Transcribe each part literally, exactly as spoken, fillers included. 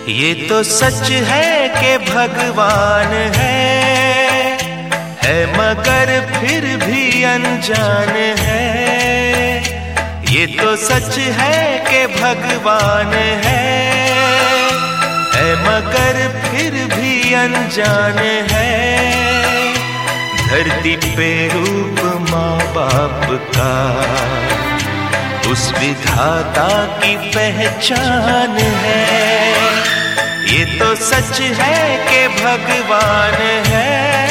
ये तो सच है कि भगवान है, है मगर फिर भी अनजान है। ये तो सच है कि भगवान है, है मगर फिर भी अनजान है। धरती पे रूप माँ बाप का उस विधाता की पहचान है। ये तो सच है कि भगवान है।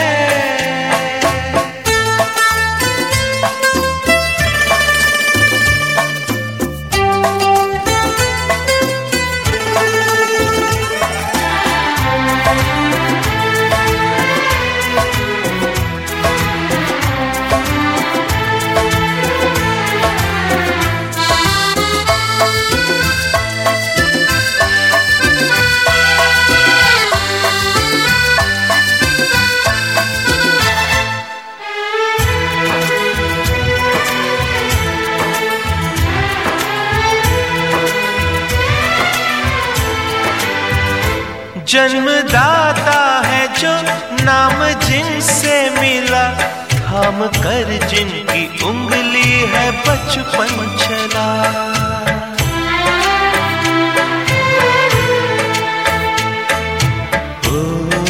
जन्मदाता है जो नाम जिनसे मिला, थाम कर जिनकी उंगली है बचपन चला। ओ,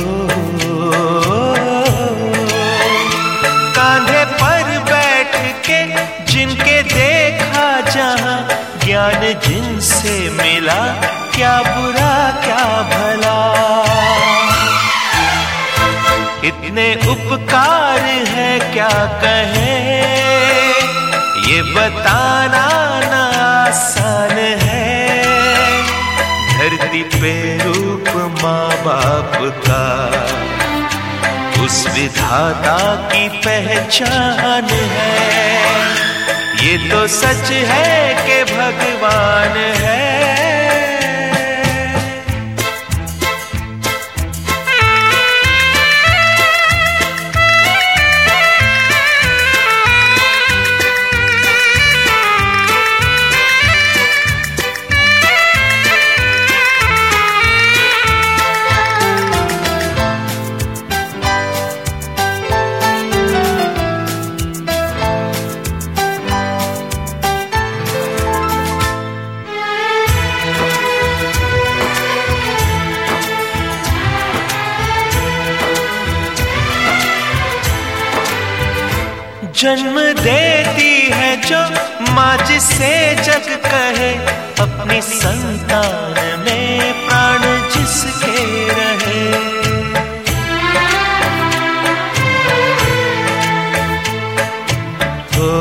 कांधे पर बैठ के जिनके देखा जहां, ज्ञान जिनसे मिला, क्या बुरा क्या भला। इतने उपकार है क्या कहें, ये बताना ना आसान है। धरती पे रूप माँ बाप का उस विधाता की पहचान है। ये तो सच है कि भगवान है। जन्म देती है जो माँ जिसे जग कहे, अपनी संतान में प्राण जिसके रहे। ओ,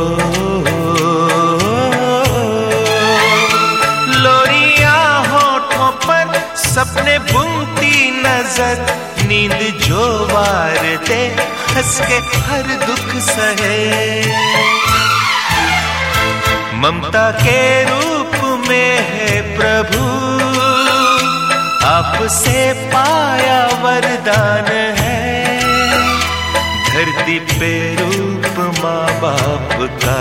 लोरिया होठों पर सपने बुनती नजर, नींद जो वार दे हंस के हर दुख सहे। ममता के रूप में है प्रभु, आपसे पाया वरदान है। धरती पे रूप माँ बाप का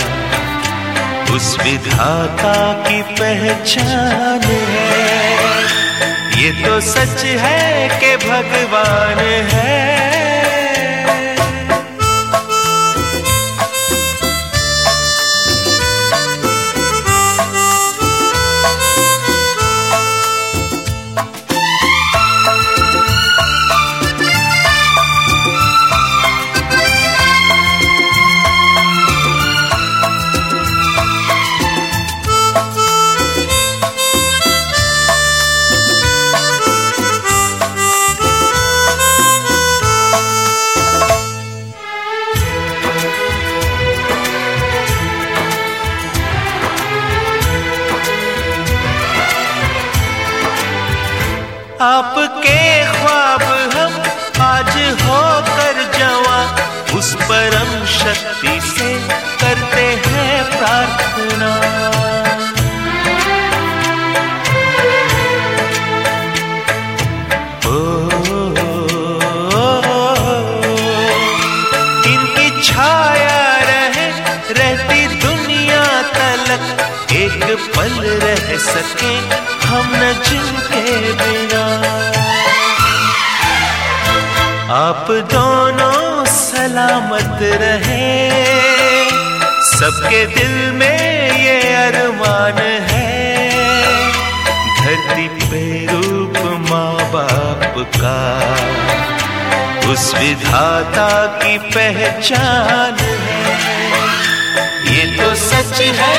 उस विधाता की पहचान है। ये तो सच है कि भगवान है। आपके ख्वाब हम आज होकर जवां, उस परम शक्ति से करते हैं प्रार्थना। ओ, इनकी छाया रहे रहती दुनिया तलक, एक पल रह सके हम न जिनके बिना। आप दोनों सलामत रहे, सबके दिल में ये अरमान है, धरती पे रूप माँ बाप का उस विधाता की पहचान है। ये तो सच है